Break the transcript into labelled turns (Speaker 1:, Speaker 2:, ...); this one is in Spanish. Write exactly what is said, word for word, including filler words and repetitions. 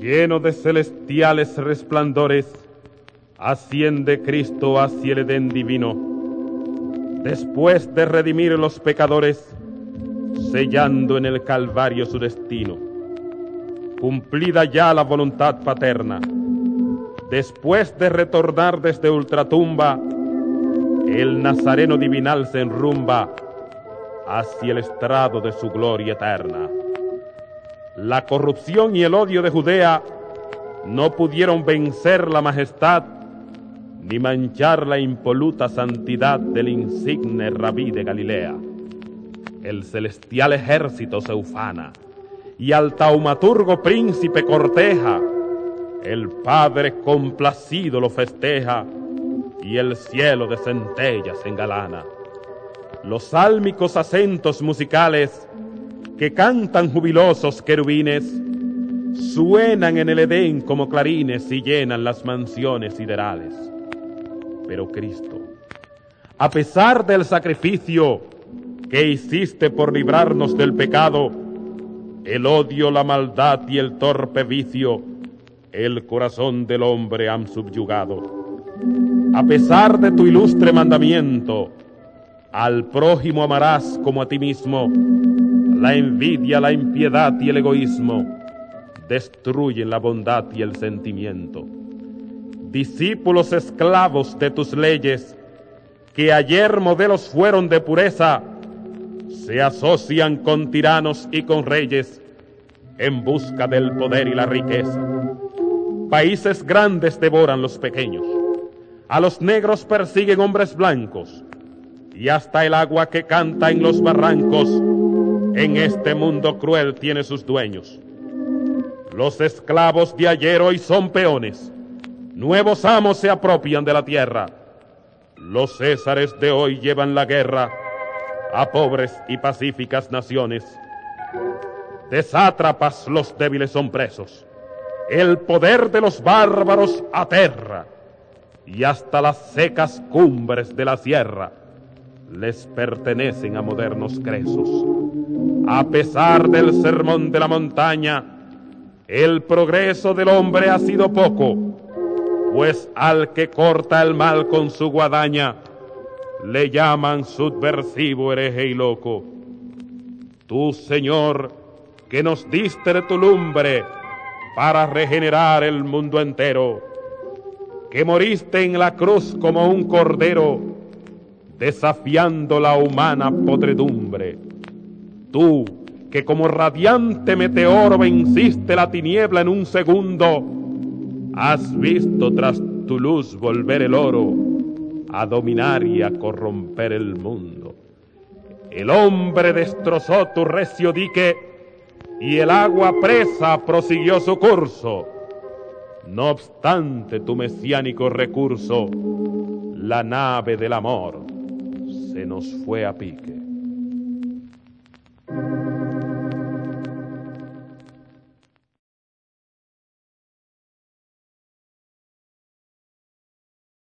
Speaker 1: Lleno de celestiales resplandores, asciende Cristo hacia el Edén divino. Después de redimir los pecadores, sellando en el Calvario su destino. Cumplida ya la voluntad paterna, después de retornar desde ultratumba, el Nazareno divinal se enrumba hacia el estrado de su gloria eterna. La corrupción y el odio de Judea no pudieron vencer la majestad ni manchar la impoluta santidad del insigne rabí de Galilea. El celestial ejército se ufana y al taumaturgo príncipe corteja. El Padre complacido lo festeja y el cielo de centellas engalana. Los sálmicos acentos musicales que cantan jubilosos querubines suenan en el Edén como clarines y llenan las mansiones siderales. Pero Cristo, a pesar del sacrificio que hiciste por librarnos del pecado, el odio, la maldad y el torpe vicio, el corazón del hombre han subyugado. A pesar de tu ilustre mandamiento, al prójimo amarás como a ti mismo, la envidia, la impiedad y el egoísmo destruyen la bondad y el sentimiento. Discípulos esclavos de tus leyes, que ayer modelos fueron de pureza, se asocian con tiranos y con reyes en busca del poder y la riqueza. Países grandes devoran los pequeños, a los negros persiguen hombres blancos, y hasta el agua que canta en los barrancos en este mundo cruel tiene sus dueños. Los esclavos de ayer hoy son peones, nuevos amos se apropian de la tierra. Los césares de hoy llevan la guerra a pobres y pacíficas naciones. De sátrapas los débiles son presos, el poder de los bárbaros aterra, y hasta las secas cumbres de la sierra les pertenecen a modernos cresos. A pesar del sermón de la montaña, el progreso del hombre ha sido poco, pues al que corta el mal con su guadaña le llaman subversivo, hereje y loco. Tú, Señor, que nos diste de tu lumbre para regenerar el mundo entero, que moriste en la cruz como un cordero, desafiando la humana podredumbre. Tú, que como radiante meteoro venciste la tiniebla en un segundo, has visto tras tu luz volver el oro a dominar y a corromper el mundo. El hombre destrozó tu recio dique y el agua presa prosiguió su curso. No obstante tu mesiánico recurso, la nave del amor se nos fue a pique.